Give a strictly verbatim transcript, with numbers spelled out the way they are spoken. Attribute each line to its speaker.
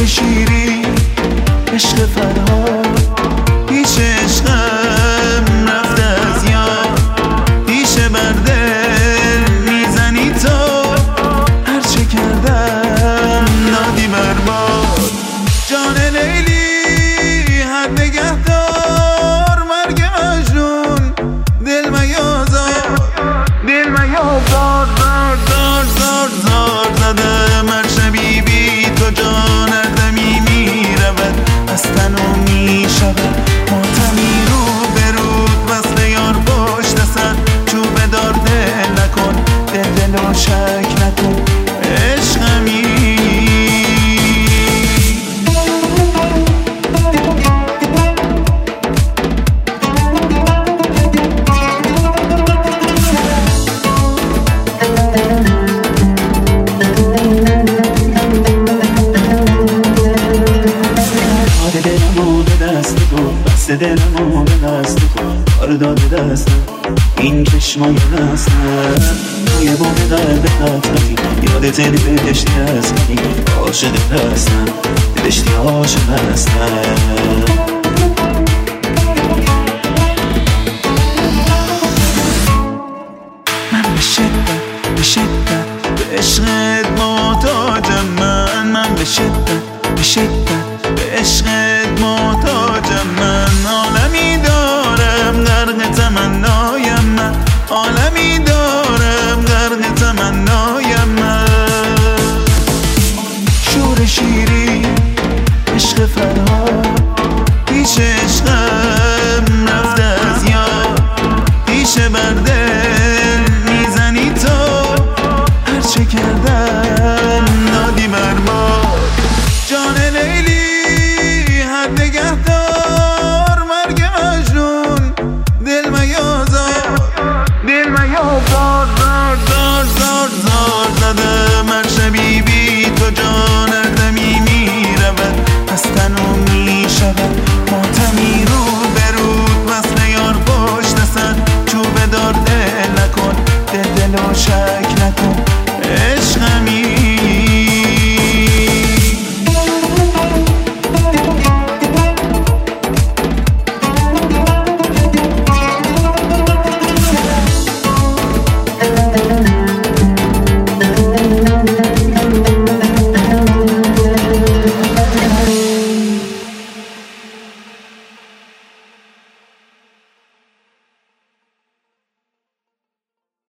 Speaker 1: شیری عشق فرهاد پیش عشقم رفته از یاد پیشه بر دل میزنی تو هرچه کردم دادی برباد جان لیلی حد نگهدار مرگ مجنون دل میازار دل میازار زار زار زار زار زدم هر شبی بی تو جان دمی میرود از تنو میشود ماتمی رو برود وصل یار پشت سر چوب دار دل نکن دل دل و شک نکن عشقمی بسته دلمو به دست تو کار داده دستم این چشمای دستم توی بوم قلب خطرتی یادت نوشتی از منی عاشق هستم نوشتی عاشق هستم من به شدت به شدت به عشقت محتاجم من من به شدت به شدت به عشقت محتاجم من عالمی دارم غرق تمنایم من عالمی دارم غرق تمنایم من شور شیری عشق فرهاد پیش